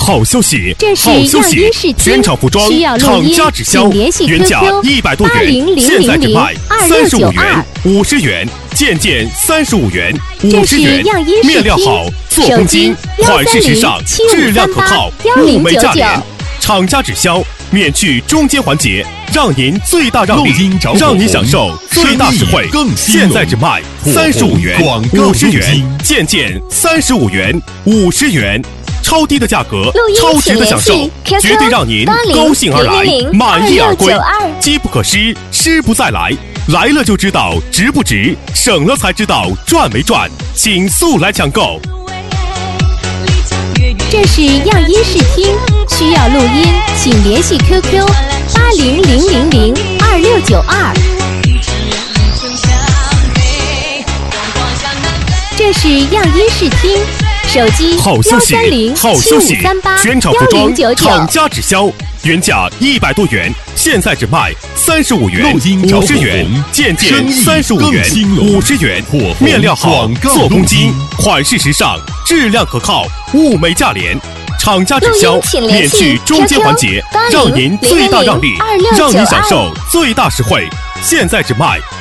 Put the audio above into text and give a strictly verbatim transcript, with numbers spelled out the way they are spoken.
好消息！ 这是好消息！ 样音视听全场服装需要录厂音家直销， 请联系原价 Q Q 一百多元， 八零零现在零零只卖二三十五六九二元、五十元，件件三十五元、五这是十元样音。视面料听好，做手工精机， 款式时尚，质量可靠，物美价廉。厂家直销，免去中间环节，让您最大让利，让您享受最大实惠。现在只卖三十五元、五十元，件件三十五元、五十元。超低的价格，超值的享受，绝对让您高兴而来，满意而归。机不可失，失不再来。来了就知道值不值，省了才知道赚没赚，请速来抢购。 这是样音视听，需要录音，请联系 Q Q 八零零零零二六九二。这是样音视听，手机幺好消息三零七五好消息三八全场幺服装零九九。 厂家直销，原价一百多元，现在只卖三十五元、五十元，件件三十五元、五十元。面料好，做工精，款式时尚，质量可靠，物美价廉。厂家直销，免去中间环节，让您最大让利，让您享受最大实惠。现在只卖